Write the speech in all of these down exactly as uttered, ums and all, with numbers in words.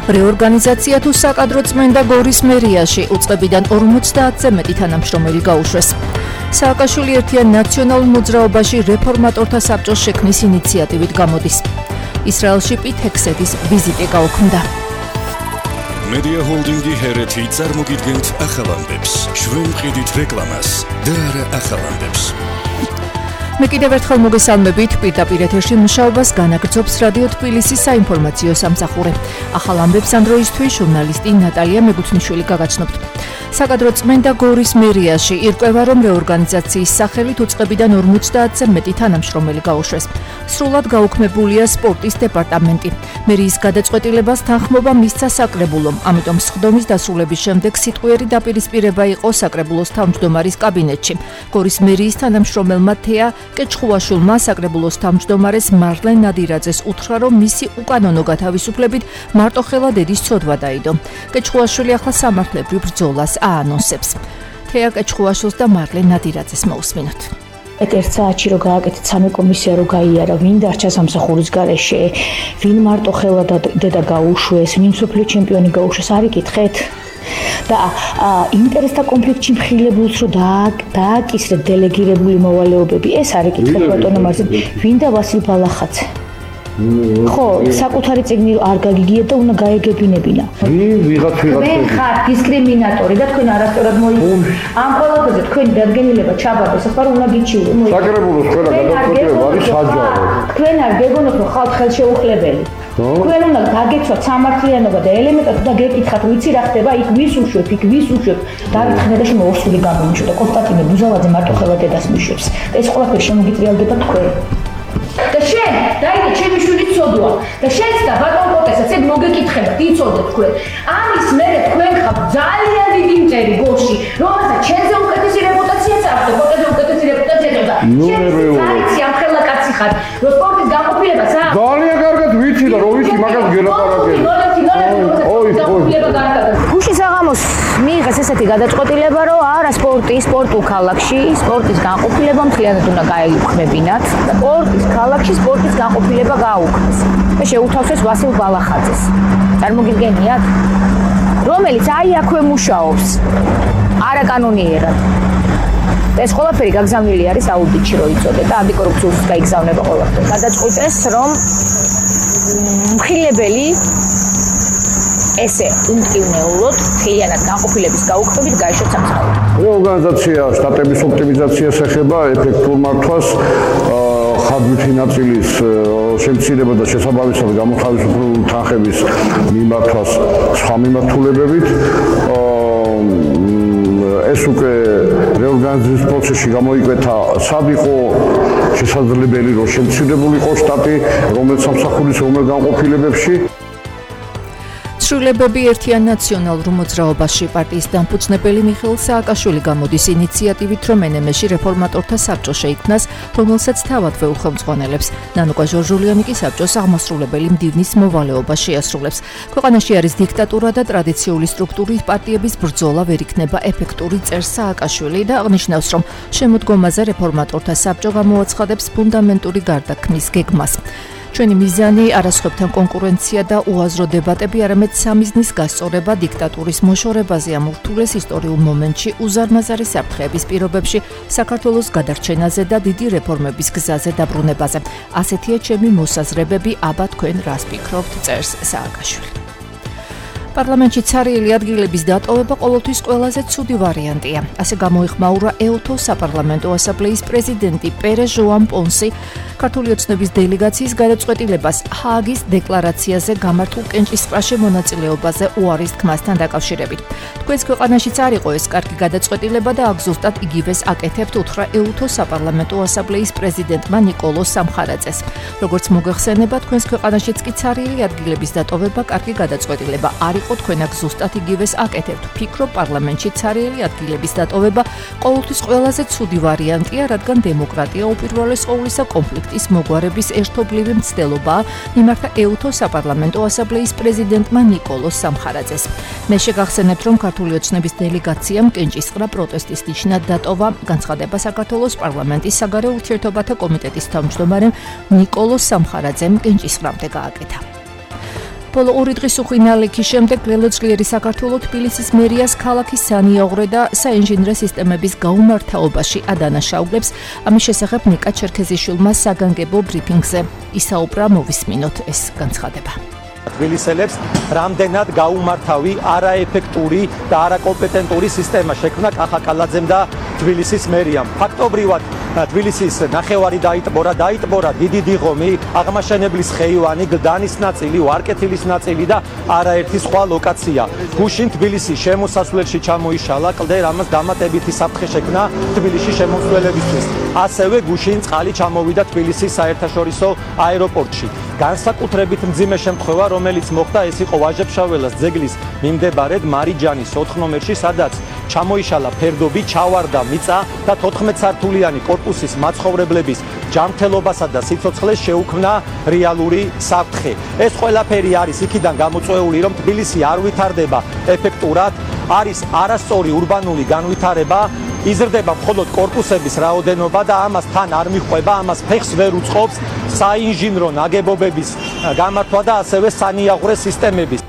რეორგანიზაცია თუ საკადრო წმენდა გორის მერიაში უწყებიდან ორმოცდაათზე მეტი თანამშრომელი გაუშვეს. სააკაშვილი ერთიან ნაციონალურ მოძრაობაში რეფორმატორთა საბჭოს შექმნის ინიციატივით გამოდის. ისრაელში პიტ ჰექსეთის ვიზიტი გაუქმდა. Media Holdingi ჰერეთი წარმოგიდგენთ ახალ ამბებს. ჩვენ ვყიდით რეკლამას და არა ახალ ამბებს. მე კიდევ ერთხელ მოგესალმებით, პირდაპირ ეთერში მუშაობას განაგრძობს რადიო თბილისის საინფორმაციო სამსახური. ახალ ამბებს ამ დროისთვის ჟურნალისტი ნატალია მეგუთნიშვილი გაგაცნობთ. საკადრო წმენდა გორის მერიაში ირკვევა, რომ რეორგანიზაციის სახელით უწყებიდან ორმოცდაათზე მეტი თანამშრომელი გაუშვეს. სრულად გაუქმებულია სპორტის დეპარტამენტი. მერიის გადაწყვეტილებას თანხმობა მისცა საკრებულომ, ამიტომ სხდომის დასრულების შემდეგ სიტყვიერი დაპირისპირება იყო საკრებულოს თავმჯდომარის კაბინეტში. გორის მერიის თანამშრომელმა თეა კეჩხუაშვილმა საკრებულოს თავმჯდომარეს მარლენ ნადირაძეს უთხრა, რომ მისი უკანონო გათავისუფლებით მარტოხელა დედის ცოდვა დაიდო. კეჩხუაშვილი ახლა სამართლებრივ ბრძოლას აანონსებს. თეა კეჩხუაშვილს და მარლენ ნადირაძეს მოусმინოთ. ერთ საათში რო გააკეთეთ სამი კომისია რო გაიარა, ვინ დარჩა სამსახურის გარეშე, ვინ მარტოხელა დედა გაუშვეს, ვინ სოფლიო ჩემპიონი გაუშვეს, არ იკითხეთ? და ინტერესთა კონფლიქტში მხილებულს რო დააკისრეთ დელეგირებული მოვალეობები, ეს არ იკითხეთ ბატონო მარზი, ვინ და ვასილ ბალახაძე. ხო, საკუთარი წიგნი არ გაგიგიეთ და უნდა გაეგებინებინა. ვიღაც ვიღაც თქვენ ხართ დისკრიმინატორი და თქვენ არასწორად მოიგეთ. ამ ყველაფერზე თქვენი დადგენილება ჩაბარდეს, ახლა უნდა გიჩივლო. საკრებულოს ყველა გადაწყვეტილება არის საჯარო. თქვენ არ გეგონოთ, რომ ხალხ ხელშეუხლებელი. თქვენ უნდა გაგეცვათ სამართლიანობა და ელემენტად და გეკითხათ, ვიცი რა ხდება, იქ ვის უშვებ, იქ ვის უშვებ. დავით ხნედაში მოურსული გამომიშვა და კონსტანტინე ბუზავაძე მარტოხელა დედას მიშვებს. ეს ყველაფერი შემოგიწრიალდება თქვენ. და შენ, დაიდე ჩემი შვილი ცოდვა და შენც და ბატონ კოტესაც ეგ მოგეკითხებათ, იცოდეთ თქვენ. ამის მერე თქვენ ხართ ძალიან დიდი მტერი გორში, რომელსაც შენზე უკეთესი რეპუტაციაც აქვს, კოტეზე უკეთესი რეპუტაციაც აქვს. შენ ამ ხელა კაცი ხარ, რომ სპორტის განყოფილებას აქვს. ძალიან კარგად ვიცი და რო ვიცი მაგას გელაპარაკები. ოი, გუშინ საღამოს მიიღეს ესეთი გადაწყვეტილება, რომ არა სპორტი, სპორტულ ქალაქში, სპორტის განყოფილება მთლიანად უნდა გაიქმებინათ. სპორტის ქალაქში სპორტის განყოფილება გააუქმეს. და შეუთავსეს ვასილ ბალახაძეს. წარმოგიდგენიათ? რომელიც აი აქვე მუშაობს. არაკანონიერად. ეს ყველაფერი გაგზავნილი არის აუდიტში რო იწოდე და ანტიკორუფციულს გაიგზავნება ყველაფერი. გადაწყვიტეს, რომ მხილებელი ესე უმტკივნეულოდ მთლიანად განყოფილების გაუქმებით გაეშოთ სამსახური. რეორგანიზაცია შტატების ოპტიმიზაციას ეხება ეფექტურ მართვას, ხარჯვითი ნაწილის შემცირება და შესაბამისად გამოთავისუფლებული თანხების მიმართვას სხვა მიმართულებებით. ეს უკვე რეორგანიზაციის პროცესში გამოიკვეთა, სად იყო შესაძლებელი, რომ შემცირებულიყო შტატი, რომელ სამსახურის რომელ განყოფილებებში. ცვლილებები ერთიან ნაციონალურ მოძრაობაში პარტიის დამფუძნებელი მიხეილ სააკაშვილი გამოდის ინიციატივით, რომ εν ემ-ში რეფორმატორთა საბჭო შეიქმნას, რომელსაც თავადვე უხელმძღვანელებს. ნანუკა ჟორჟულიანი კი საბჭოს აღმასრულებელი მდივნის მოვალეობა შეასრულებს. ქვეყანაში არის დიქტატურა და ტრადიციული სტრუქტურის პარტიების ბრძოლა ვერ იქნება ეფექტური, წერს სააკაშვილი და აღნიშნავს, რომ შემოდგომაზე რეფორმატორთა საბჭო გამოაცხადებს ფუნდამენტური გარდაქმნის გეგმას. ჩვენი მიზანი არასხებთან კონკურენცია და უაზრო დებატები, არამედ სამიზნის გასწორება დიქტატურის მოშორებაზე ამ ურთულეს ისტორიულ მომენტში, უზარმაზარი საფრთხეების პირობებში, საქართველოს გადარჩენაზე და დიდი რეფორმების გზაზე დაბრუნებაზე. ასეთია ჩემი მოსაზრებები, აბა თქვენ რას ფიქრობთ, წერს სააკაშვილი. პარლამენტში ცარიელი ადგილების დატოვება ყოველთვის ყველაზე ცუდი ვარიანტია. ასე გამოიხმაურა ეუთო საპარლამენტო ასამბლეის პრეზიდენტი პერე ჟოან პონსი ქართული ოცნების დელეგაციის გადაწყვეტილებას ჰააგის დეკლარაციაზე გამართულ კენჭისყრაში მონაწილეობაზე უარის თქმასთან დაკავშირებით. თქვენს ქვეყანაშიც არ იყო ეს კარგი გადაწყვეტილება და აქ ზუსტად იგივეს აკეთებთ, უთხრა ეუთო საპარლამენტო ასამბლეის პრეზიდენტმა ნიკოლო სამხარაძეს. როგორც მოგეხსენება, თქვენს ქვეყანაშიც კი ცარიელი ადგილების დატოვება კარგი გადაწყვეტილება არ იყო, თქვენ აქ ზუსტად იგივეს აკეთებთ. ფიქრობ, პარლამენტში ცარიელი ადგილების დატოვება ყოველთვის ყველაზე ცუდი ვარიანტია, რადგან დემოკრატია უპირველეს ყოვლისა კონფლიქტის მოგვარების ერთობლივი მცდელობაა, მიმართა ეუთო საპარლამენტო ასამბლეის პრეზიდენტმა ნიკოლო სამხარაძეს. მე შეგახსენებთ, რომ ქართული ოცნების დელეგაციამ კენჭისყრა პროტესტის ნიშნად დატოვა. განცხადება საქართველოს პარლამენტის საგარეო ურთიერთობათა კომიტეტის თავმჯდომარემ ნიკოლო სამხარაძემ კენჭისყრამდე გააკეთა. ბოლო ორი დღის უხინალიქის შემდეგ ველოძლიერი საქართველოს თბილისის მერიას ქალაქის სანიაღვრე და საინჟინრო სისტემების გაუმართავობაში ადანაშაულებს. ამის შესახებ ნიკა ჩერქეზიშვილმა საგანგებო ბრიფინგზე ისაუბრა, მოვისმინოთ ეს განცხადება. თბილისელებს რამდენად გაუმართავი, არაეფექტური და არაკომპეტენტური სისტემა შექმნა კახაკალაძემ და თბილისის მერიამ. ფაქტობრივად თბილისის ნახევარი დაიტბორა, დაიტბორა დიდი დიღომი, აღმაშენებლის ხეივანი, გდანის ნაწილი, ვარკეთილის ნაწილი და არაერთი სხვა ლოკაცია. გუშინ თბილისის შემოსასვლელში ჩამოიშალა კლდე, რამაც დამატებითი საფრთხე შექმნა თბილისში შემოსვლელებისთვის. ასევე გუშინ წყალი ჩამოვიდა თბილისის საერთაშორისო აეროპორტში. განსაკუთრებით მძიმე შემთხვევა, რომელიც მოხდა, ეს იყო ვაჟა-ფშაველას ძეგლის მიმდებარედ მარიჯანის ოთხ ნომერში, სადაც ჩამოიშალა ფერდობი, ჩავარდა მიწა და თოთხმეტსართულიანი კორპუსის მაცხოვრებლების ჯანმრთელობასა და სიცოცხლეს შეუქმნა რეალური საფრთხე. ეს ყველაფერი არის იქიდან გამოწვეული, რომ თბილისი არ ვითარდება ეფექტურად, არის არასწორი ურბანული განვითარება, იზრდება მხოლოდ კორპუსების რაოდენობა და ამას თან არ მიჰყვება, ამას ფეხს ვერ უწყობს საინჟინრო ნაგებობების გამართვა და ასევე სანიაღვრე სისტემების.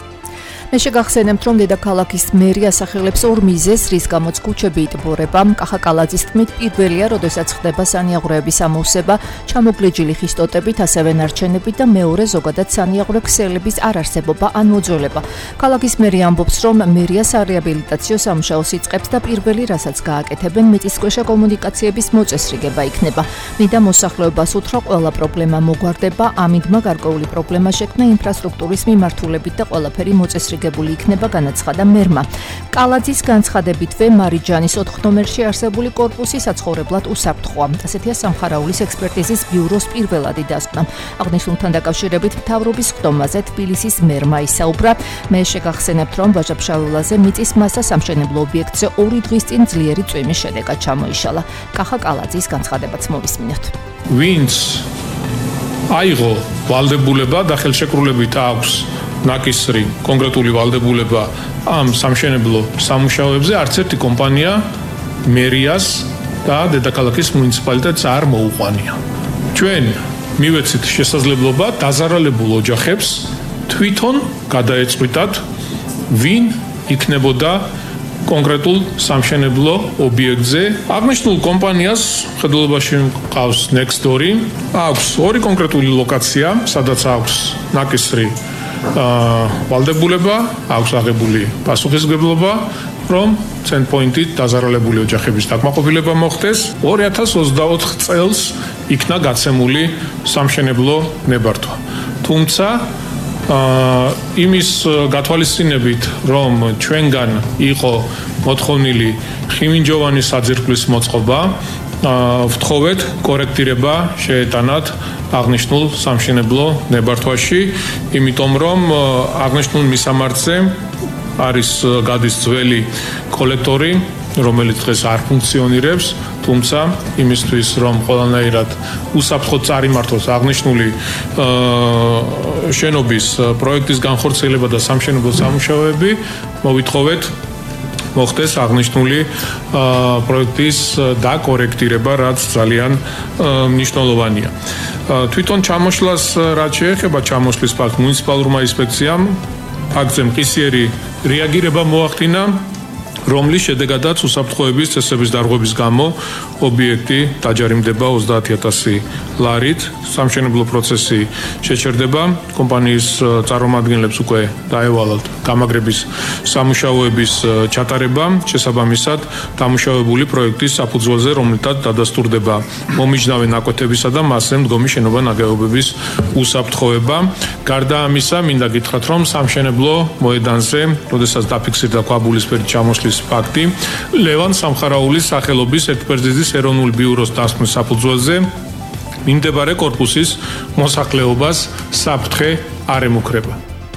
მე შეგახსენებთ, რომ დედაქალაქის მერი ასახელებს ორ მიზეზს, რის გამოც ქუჩები იტბორება. კახაკალაძის თქმით, პირველია, როდესაც ხდება სანიაღვრეების ამოვსება, ჩამოგლეჯილი ხისტოტებით, ასევე ნარჩენებით და მეორე ზოგადად სანიაღვრე ქსელების არარსებობა ან მოძველება. ქალაქის მერი ამბობს, რომ მერია სარეაბილიტაციო სამუშაოს იწყებს და პირველი, რასაც გააკეთებენ, მიწისქვეშა კომუნიკაციების მოწესრიგება იქნება. მინდა მოსახლეობას უთხრა, ყველა პრობლემა მოგვარდება, ამინდმა გარკვეული პრობლემა შექმნა ინფრასტრუქტურის მიმართულებით და ყველაფერი მოწესრიგება გებული იქნება, განაცხადა მერმა. კალაძის განცხადებითვე მარიჯანის ოთხ ნომერში არსებული კორპუსი საცხოვრებლად უსაფრთხოა. ასეთია სამხარაულის ექსპერტიზის ბიუროს პირველადი დასკვნა. აღნიშნულთან დაკავშირებით მთავრობის ხდომაზე თბილისის მერმა ისაუბრა. მე შეგახსენებთ, რომ ვაჟა-ფშაველაზე მიწის მასა სამშენებლო ობიექტზე ორი დღის წინ ძლიერი წვიმის შედეგად ჩამოიშალა. კახაკალაძის განცხადებაც მოვისმინოთ. ვინც აიღო ვალდებულება და ხელშეკრულებით აქვს ნაკისრი კონკრეტული ვალდებულება ამ სამშენებლო სამუშაოებზე, არც ერთი კომპანია მერიას და დედაქალაქის მუნიციპალიტეტს არ მოუყვანია. ჩვენ მივეცით შესაძლებლობა დაზარალებულ ოჯახებს თვითონ გადაეწყვიტათ, ვინ იქნებოდა კონკრეტულ სამშენებლო ობიექტზე. აღნიშნულ კომპანიას მხედველობაში მყავს Nextdoor-ი, აქვს ორი კონკრეტული ლოკაცია, სადაც აქვს ნაკისრი ვალდებულება, აქვს აღებული პასუხისმგებლობა, რომ ცენტრპოინტით დაზარალებული ოჯახების დაკმაყოფილება მოხდეს. ორი ათას ოცდაოთხ წელს იქნა გაცემული სამშენებლო ნებართვა. თუმცა იმის გათვალისწინებით, რომ ჩვენგან იყო მოთხოვნილი ხიმინჯოვანის საძირკვლის მოწყობა, ვთხოვეთ კორექტირება შეეტანათ აღნიშნულ სამშენებლო ნებართვაში, იმიტომ რომ აღნიშნულ მისამართზე არის გადის ძველი კოლექტორი, რომელიც დღეს არ ფუნქციონირებს, თუმცა იმისთვის, რომ ყველანაირად უსაფრთხოდ წარიმართოს აღნიშნული შენობის პროექტის განხორციელება და სამშენებლო სამუშაოები, მოვითხოვეთ მოხდეს აღნიშნული პროექტის დაკორექტირება, რაც ძალიან მნიშვნელოვანია. თვითონ ჩამოშლას რაც შეეხება ჩამოშლის ფაქტს, მუნიციპალურმა ინსპექციამ ფაქტზე მყისიერი რეაგირება მოახდინა, რომლის შედეგადაც უსაფრთხოების წესების დარღვევის გამო ობიექტი დაჯარიმდება ოცდაათი ათასი ლარით. სამშენებლო პროცესი შეჩერდება. კომპანიის წარმომადგენლებს უკვე დაევალათ გამაგრების სამუშაოების ჩატარება, შესაბამისად დამუშავებული პროექტის საფუძველზე, რომლითაც დადასტურდება მომიჯნავე ნაკვეთებისა და მასზე მდგომი შენობა-ნაგებობების უსაფრთხოება. გარდა ამისა, მინდა გითხრათ, რომ სამშენებლო მოედანზე, როდესაც დაფიქსირდა ქვაბულისფერი ჩამოშლის ფაქტი, ლევან სამხარაულის სახელობის ექსპერტიზის ეროვნული ბიუროს დასკვნის საფუძველზე მიმდებარე კორპუსის მოსახლეობას საფრთხე არ ემუქრება.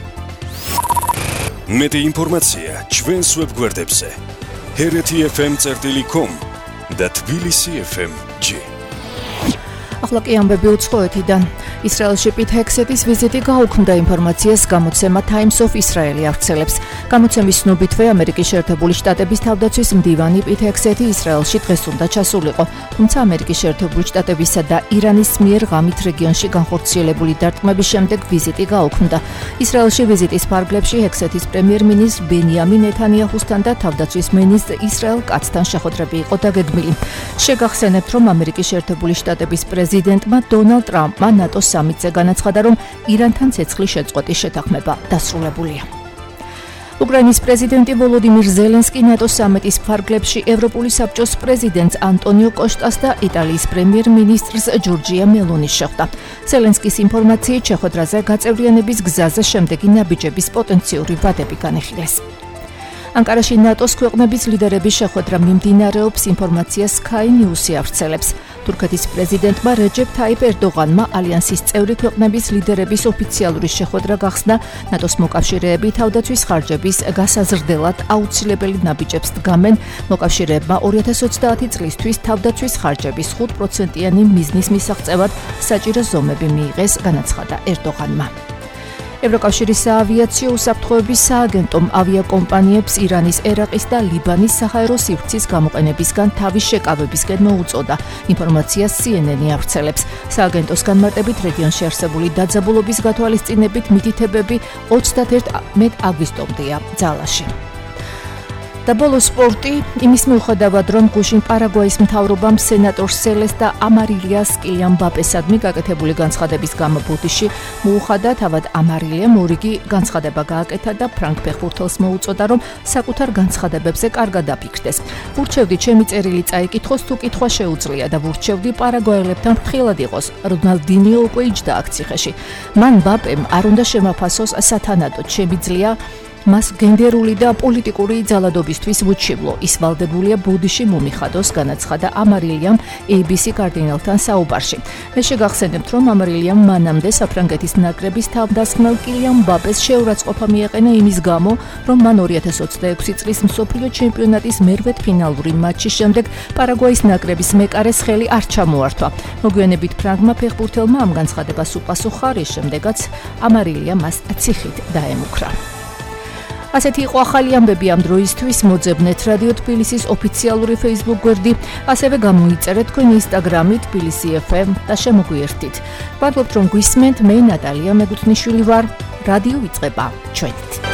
მეტი ინფორმაცია ჩვენს ვებგვერდებზე ჰერეთი ეფ ემ წერტილი კომ და თბილისი ეფ ემ ჯი. ახლა კი ამბები უცხოეთიდან. ისრაელში პიტ ჰექსეტის ვიზიტი გაუქმდა ინფორმაციას გამოცემა Times of Israel ავრცელებს. გამოცემის ცნობითვე ამერიკის შეერთებული შტატების თავდაცვის მდივანი პიტ ჰექსეტი ისრაელში დღეს უნდა ჩასულიყო, თუმცა ამერიკის შეერთებული შტატებისა და ირანის მიერ ღამით რეგიონში განხორციელებული დარტყმების შემდეგ ვიზიტი გაუქმდა. ისრაელში ვიზიტის ფარგლებში ჰექსეტის პრემიერ-მინისტრ ბენიამინ ნეთანიაჰუსთან და თავდაცვის მინისტრ ისრაელ კაცთან შეხვედრები იყო დაგეგმილი. შეგახსენებთ, რომ ამერიკის შეერთებული შტატების პრეზიდენტმა დონალდ ტრამპმა ნატოს სამიტზე განაცხადა, რომ ირანთან ცეცხლის შეწყვეტის შეთანხმება დასრულებულია. უკრაინის პრეზიდენტი ვოლოდიმირ ზელენსკი ნატოს სამიტის ფარგლებში ევროპული საბჭოს პრეზიდენტს ანტონიო კოშტას და იტალიის პრემიერ-მინისტრს ჯორჯია მელონის შეხვდა. ზელენსკის ინფორმაციით შეხვედრაზე გაწევრიანების გზაზე შემდეგი ნაბიჯების პოტენციური ვადები განიხილეს. ანკარაში ნატოს ქვეყნების ლიდერების შეხვედრა მიმდინარეობს, ინფორმაციას Sky News-ი ავრცელებს. თურქეთის პრეზიდენტმა რეჯეპ თაიპ ერდოღანმა ალიანსის წევრი ქვეყნების ლიდერების ოფიციალური შეხვედრა გახსნა ნატოს მოკავშირეები თავდაცვის ხარჯების გასაზრდელად აუცილებელი ნაბიჯებს დგამენ. მოკავშირეებმა ორი ათას ოცდაათი წლისთვის თავდაცვის ხარჯების ხუთ პროცენტიანი მიზნის მისაღწევად საჭირო ზომები მიიღეს, განაცხადა ერდოღანმა. ევროკავშირის საავიაციო უსაფრთხოების სააგენტომ ავიაკომპანიებს ირანის, ერაყის და ლიბანის საჰაერო სივრცის გამოყენებისგან თავის შეკავებისკენ მოუწოდა. ინფორმაციას C N N-ი ავრცელებს. სააგენტოს განმარტებით რეგიონში არსებული დაძაბულობის გათვალისწინებით მითითებები ოცდაერთი აგვისტომდეა ძალაში. და ბოლო სპორტი, იმის მიუხედავად, რომ გუშინ პარაგვაის მთავრობამ სენატორ სელეს და ამარილიას კილიან მბაპესადმი გაკეთებული განცხადების გამო ბუდიში მოუხადა, თავად ამარილიამ ორიგი განცხადება გააკეთა და ფრანკ ფეხბურთელს მოუწოდა, რომ საკუთარ განცხადებებზე კარგად დაფიქრდეს. ვურჩევდი ჩემი წერილი წაიკითხოს, თუ კითხვა შეუძლია და ვურჩევდი პარაგვაელებთან ფრთხილად იყოს. რონალდინიო უკვე იჯდა აქ ციხეში. მან მბაპემ არ უნდა შემაფასოს სათანადოდ, შემიძლია მას გენდერული და პოლიტიკური ძალადობისთვის ვუჩივლო. ის ვალდებულია ბუდიში მომიხადოს, განაცხადა ამარილიამ A B C კარდინალთან საუბარში. მე შეგახსენებთ, რომ ამარილიამ მანამდე საფრანგეთის ნაკრების თავდამსხმელ კილიან მბაპეს შეურაცხყოფა მიაყენა იმის გამო, რომ მან ორი ათას ოცდაექვსი წლის მსოფლიო ჩემპიონატის მერვედფინალური მატჩის შემდეგ პარაგვაის ნაკრების მეკარეს ხელი არ ჩამოართვა. მოგვიანებით ფრანგმა ფეხბურთელმა ამ განცხადებას უპასუხა, რის შემდეგაც ამარილია მას ციხით დაემუქრა. ასეთი იყო ახალი ამბები ამ დროისთვის. მოძებნეთ რადიო თბილისის ოფიციალური Facebook გვერდი, ასევე გამოიწერეთ თქვენი Instagram-ი თბილისი F M და შემოგვიერთით. ვადობთ, რომ გვისმენთ, მე ნატალია მეგუთნიშვილი ვარ. რადიო იწყება ჩვენით.